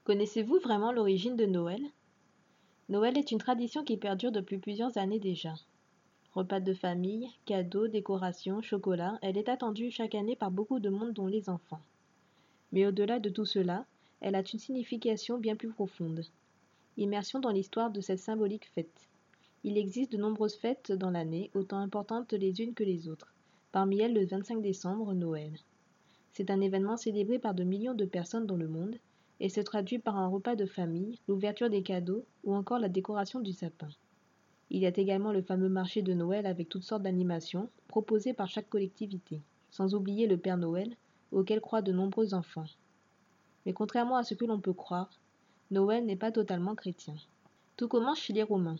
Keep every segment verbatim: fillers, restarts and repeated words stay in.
Connaissez-vous vraiment l'origine de Noël? Noël est une tradition qui perdure depuis plusieurs années déjà. Repas de famille, cadeaux, décorations, chocolat, elle est attendue chaque année par beaucoup de monde dont les enfants. Mais au-delà de tout cela, elle a une signification bien plus profonde. Immersion dans l'histoire de cette symbolique fête. Il existe de nombreuses fêtes dans l'année, autant importantes les unes que les autres. Parmi elles, le vingt-cinq décembre, Noël. C'est un événement célébré par de millions de personnes dans le monde et se traduit par un repas de famille, l'ouverture des cadeaux ou encore la décoration du sapin. Il y a également le fameux marché de Noël avec toutes sortes d'animations proposées par chaque collectivité, sans oublier le Père Noël, auquel croient de nombreux enfants. Mais contrairement à ce que l'on peut croire, Noël n'est pas totalement chrétien. Tout commence chez les Romains.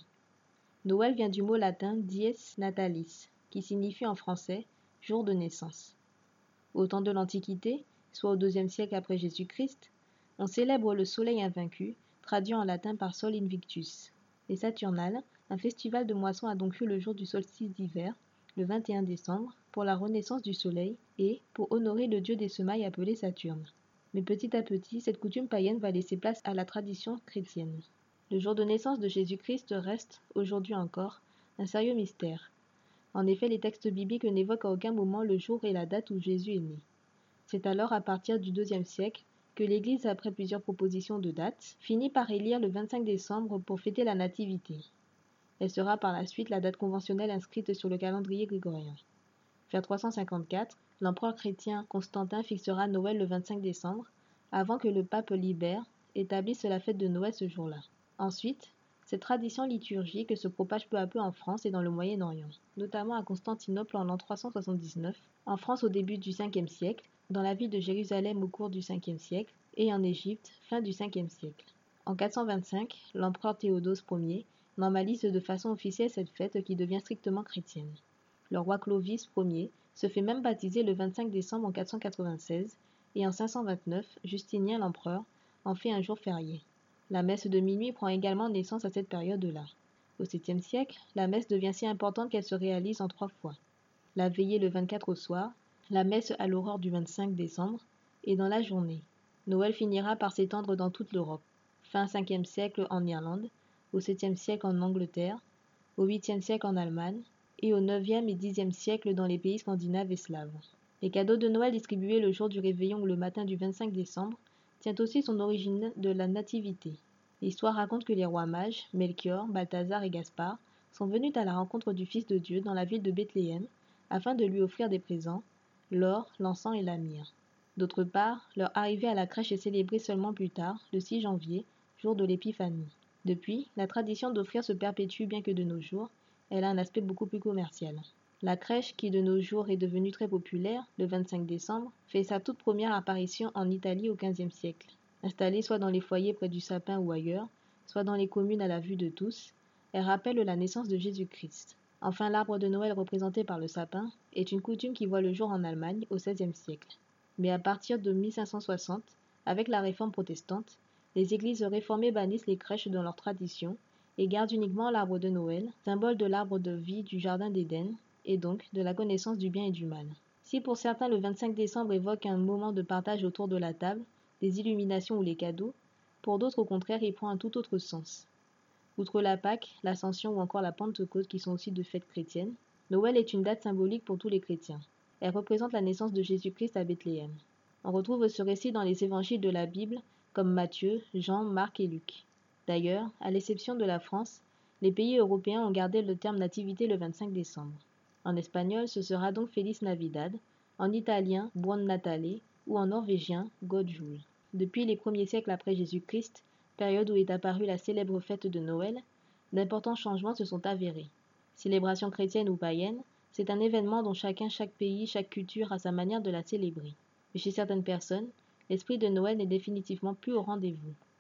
Noël vient du mot latin dies natalis, qui signifie en français jour de naissance. Au temps de l'Antiquité, soit au deuxième siècle après Jésus-Christ, on célèbre le soleil invaincu, traduit en latin par Sol Invictus. Les Saturnales, un festival de moisson a donc eu le jour du solstice d'hiver, le vingt et un décembre, pour la renaissance du soleil et pour honorer le dieu des semailles appelé Saturne. Mais petit à petit, cette coutume païenne va laisser place à la tradition chrétienne. Le jour de naissance de Jésus-Christ reste, aujourd'hui encore, un sérieux mystère. En effet, les textes bibliques n'évoquent à aucun moment le jour et la date où Jésus est né. C'est alors à partir du deuxième siècle que l'Église, après plusieurs propositions de dates, finit par élire le vingt-cinq décembre pour fêter la Nativité. Elle sera par la suite la date conventionnelle inscrite sur le calendrier grégorien. Vers trois cent cinquante-quatre, l'empereur chrétien Constantin fixera Noël le vingt-cinq décembre, avant que le pape Libère établisse la fête de Noël ce jour-là. Ensuite, cette tradition liturgique se propage peu à peu en France et dans le Moyen-Orient, notamment à Constantinople en l'an trois cent soixante-dix-neuf, en France au début du cinquième siècle, dans la ville de Jérusalem au cours du cinquième siècle et en Égypte fin du cinquième siècle. En quatre cent vingt-cinq, l'empereur Théodose Ier normalise de façon officielle cette fête qui devient strictement chrétienne. Le roi Clovis Ier se fait même baptiser le vingt-cinq décembre en quatre cent quatre-vingt-seize et en cinq cent vingt-neuf, Justinien l'empereur en fait un jour férié. La messe de minuit prend également naissance à cette période-là. Au septième siècle, la messe devient si importante qu'elle se réalise en trois fois. La veillée le vingt-quatre au soir, la messe à l'aurore du vingt-cinq décembre et dans la journée. Noël finira par s'étendre dans toute l'Europe. Fin cinquième siècle en Irlande, au septième siècle en Angleterre, au huitième siècle en Allemagne et au neuvième et dixième siècle dans les pays scandinaves et slaves. Les cadeaux de Noël distribués le jour du réveillon ou le matin du vingt-cinq décembre tient aussi son origine de la nativité. L'histoire raconte que les rois mages, Melchior, Balthazar et Gaspard, sont venus à la rencontre du Fils de Dieu dans la ville de Bethléem afin de lui offrir des présents, l'or, l'encens et la myrrhe. D'autre part, leur arrivée à la crèche est célébrée seulement plus tard, le six janvier, jour de l'Épiphanie. Depuis, la tradition d'offrir se perpétue bien que de nos jours, elle a un aspect beaucoup plus commercial. La crèche, qui de nos jours est devenue très populaire, le vingt-cinq décembre, fait sa toute première apparition en Italie au quinzième siècle. Installée soit dans les foyers près du sapin ou ailleurs, soit dans les communes à la vue de tous, elle rappelle la naissance de Jésus-Christ. Enfin, l'arbre de Noël représenté par le sapin est une coutume qui voit le jour en Allemagne au seizième siècle. Mais à partir de mille cinq cent soixante, avec la réforme protestante, les églises réformées bannissent les crèches dans leur tradition et gardent uniquement l'arbre de Noël, symbole de l'arbre de vie du jardin d'Éden, et donc de la connaissance du bien et du mal. Si pour certains le vingt-cinq décembre évoque un moment de partage autour de la table, des illuminations ou les cadeaux, pour d'autres au contraire il prend un tout autre sens. Outre la Pâque, l'Ascension ou encore la Pentecôte qui sont aussi de fêtes chrétiennes, Noël est une date symbolique pour tous les chrétiens. Elle représente la naissance de Jésus-Christ à Bethléem. On retrouve ce récit dans les évangiles de la Bible comme Matthieu, Jean, Marc et Luc. D'ailleurs, à l'exception de la France, les pays européens ont gardé le terme nativité le vingt-cinq décembre. En espagnol, ce sera donc Feliz Navidad, en italien, Buon Natale, ou en norvégien, God Jul. Depuis les premiers siècles après Jésus-Christ, période où est apparue la célèbre fête de Noël, d'importants changements se sont avérés. Célébration chrétienne ou païenne, c'est un événement dont chacun, chaque pays, chaque culture a sa manière de la célébrer. Mais chez certaines personnes, l'esprit de Noël n'est définitivement plus au rendez-vous.